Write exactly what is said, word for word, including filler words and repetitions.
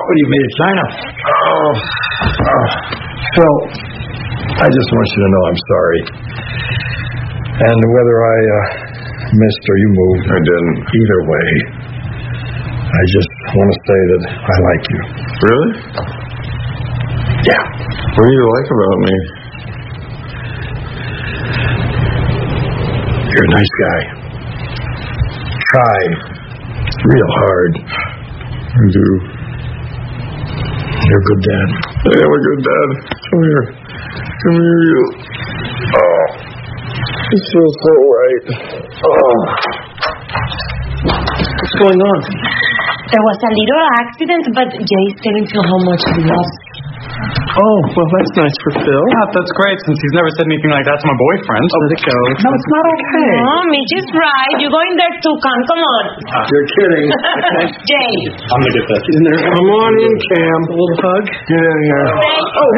what do you made it sign up? Oh, oh. Phil, I just want you to know I'm sorry. And whether I uh, missed or you moved, I didn't. Either way, I just want to say that I like you. Really? Yeah. What do you like about me? You're a nice guy. Try real hard. I do. You're a good dad. I am a good dad. Come here. Come here, you. Oh. This feels so right. Oh. What's going on? There was a little accident, but Jay's telling Phil how much he loves. Oh, well, that's nice for Phil. Yeah, that's great, since he's never said anything like that to my boyfriend. Oh, let it go. No, it's not okay. Oh, Mitch is right. You're going there too, Cam. Come on. You're kidding. Jay. I'm gonna get this. In there. Come on in, Cam. A little hug. Get in here. Jay. Oh,